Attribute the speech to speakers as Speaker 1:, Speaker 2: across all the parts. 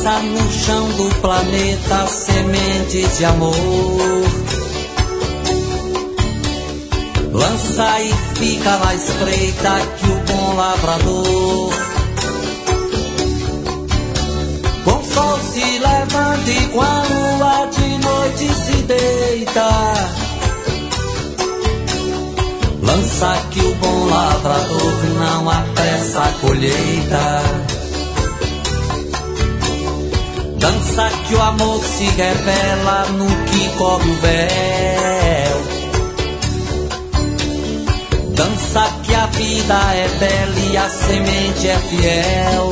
Speaker 1: lança no chão do planeta sementes de amor. Lança e fica na espreita que o bom lavrador com o sol se levanta e com a lua de noite se deita. Lança que o bom lavrador não apressa a colheita. Dança que o amor se revela no que cobre o véu. Dança que a vida é bela e a semente é fiel.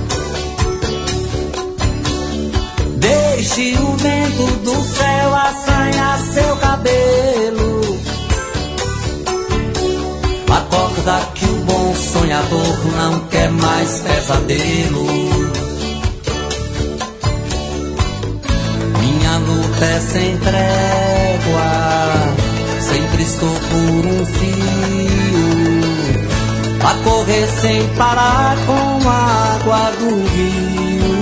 Speaker 1: Deixe o vento do céu assanhar seu cabelo. Acorda que o bom sonhador não quer mais pesadelo. Minha luta é sem trégua, sempre estou por um fio, a correr sem parar com a água do rio,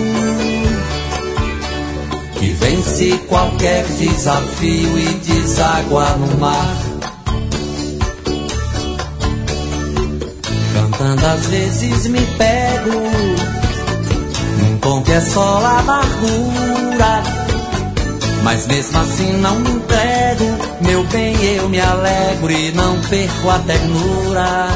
Speaker 1: que vence qualquer desafio e deságua no mar. Cantando às vezes me pego num tom que é só amargura, mas mesmo assim não me entrego. Meu bem, eu me alegro e não perco a ternura.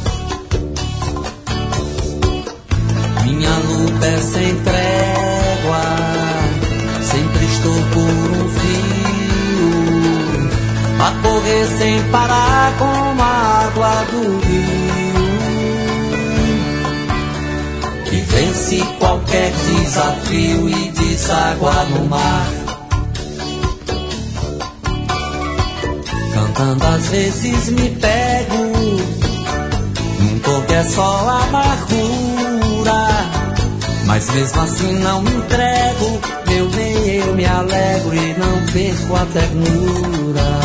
Speaker 1: Minha luta é sem trégua, sempre estou por um fio, a correr sem parar com a água do rio, que vence qualquer desafio e deságua no mar. Cantando às vezes me pego num tom que é só amargura, mas mesmo assim não me entrego. Meu bem, eu me alegro e não perco a ternura.